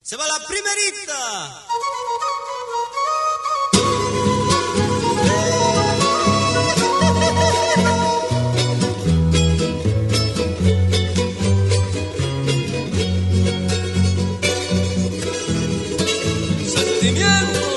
Se va la primerita. Sentimiento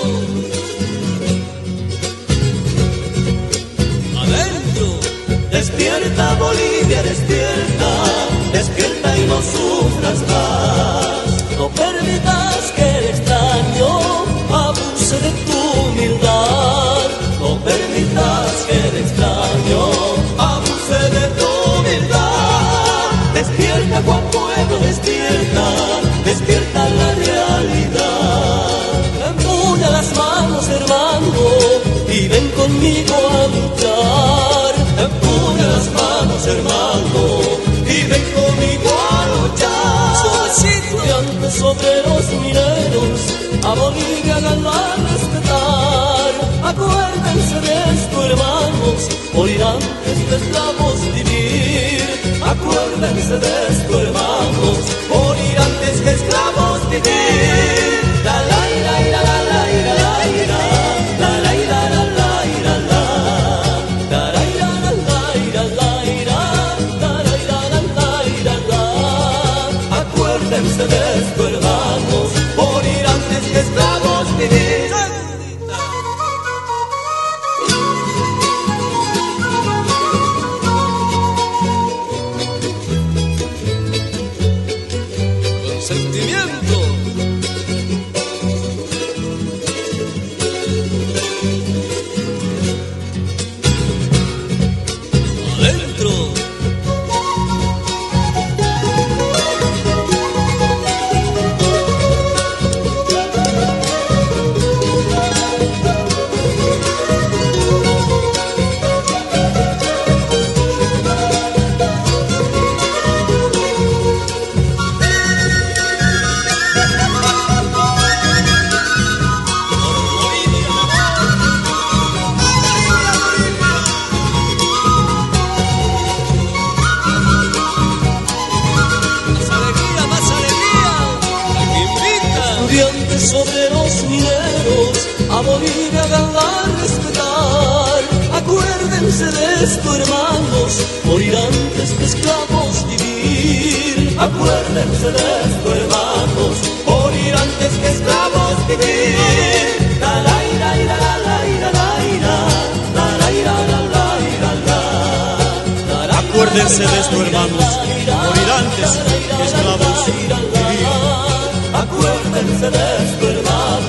adentro. Despierta, Bolivia, despierta, despierta y no sufras más. No permitas que el extraño abuse de tu humildad. No permitas que el extraño abuse de tu humildad. Despierta, Juan Pueblo, despierta, despierta la realidad. Empuña las manos, hermano, y ven conmigo a luchar. Empuña las manos, hermano, y ven conmigo a luchar. Suavecito. Estudiantes, obreros, mineros, a Bolivia haganla respetar. Acuérdense de esto, hermanos, morir antes de esclavos vivir. Acuérdense de esto, hermanos, morir antes que esclavos vivir. La la la la la la la la la la la la la la. Acuérdense de esto, hermanos, morir antes que esclavos vivir. Con sentimiento. Adentro. Estudiantes, obreros, mineros, a Bolivia haganla respetar. Acuérdense de esto, hermanos, morir antes que esclavos vivir. Acuérdense de esto, hermanos, morir antes que esclavos vivir. La la la la la la la la. Acuérdense de esto, hermanos, morir antes que esclavos vivir. Acuérdense de esto, hermanos.